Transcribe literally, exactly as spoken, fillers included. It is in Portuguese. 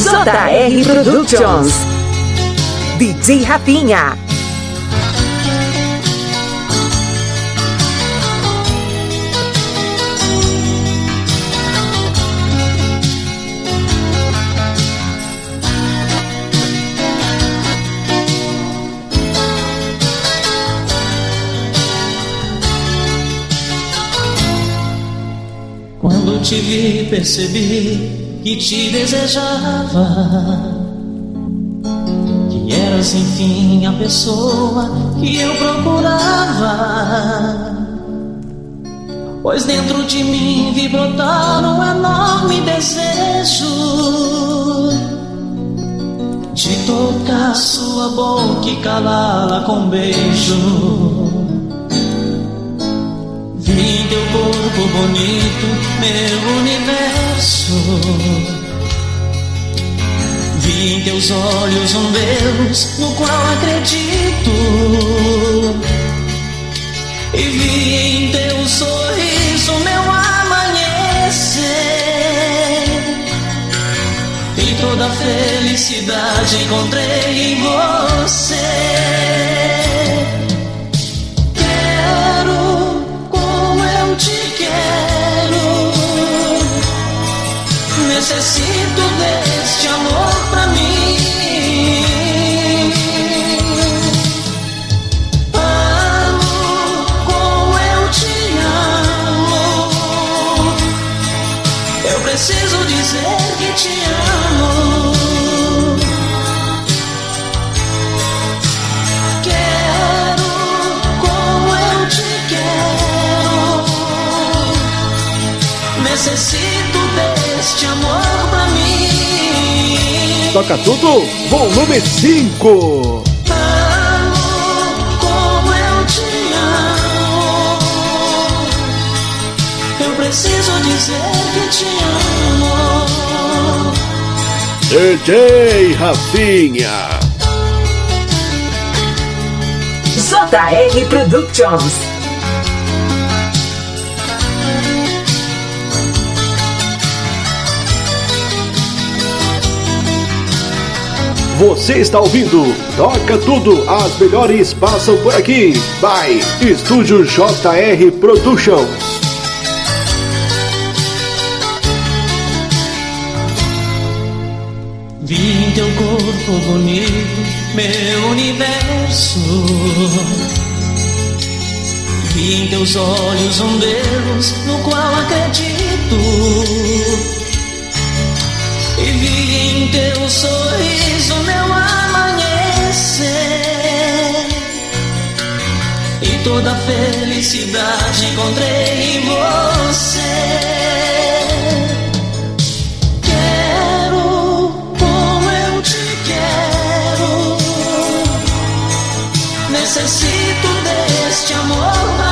J R Productions. D J Rafinha. Quando te vi, percebi que te desejava, que eras enfim a pessoa que eu procurava. Pois dentro de mim vi brotar um enorme desejo de tocar sua boca e calá-la com um beijo. Vi teu corpo bonito, meu universo. Vi em teus olhos um Deus no qual acredito. E vi em teu sorriso meu amanhecer. E toda a felicidade encontrei em você. Necessito deste amor pra mim. Amo como eu te amo. Eu preciso dizer que te amo. Quero como eu te quero. Necessito deste amor pra mim. Toca tudo, volume cinco. Amo como eu te amo. Eu preciso dizer que te amo. D J Rafinha. J R Productions. Você está ouvindo Toca Tudo, as melhores passam por aqui. By Estúdio J R Productions. Vi em teu corpo bonito meu universo. Vi em teus olhos um Deus no qual acredito. E vi em teu sorriso meu amanhecer. E toda a felicidade encontrei em você. Quero como eu te quero. Necessito deste amor.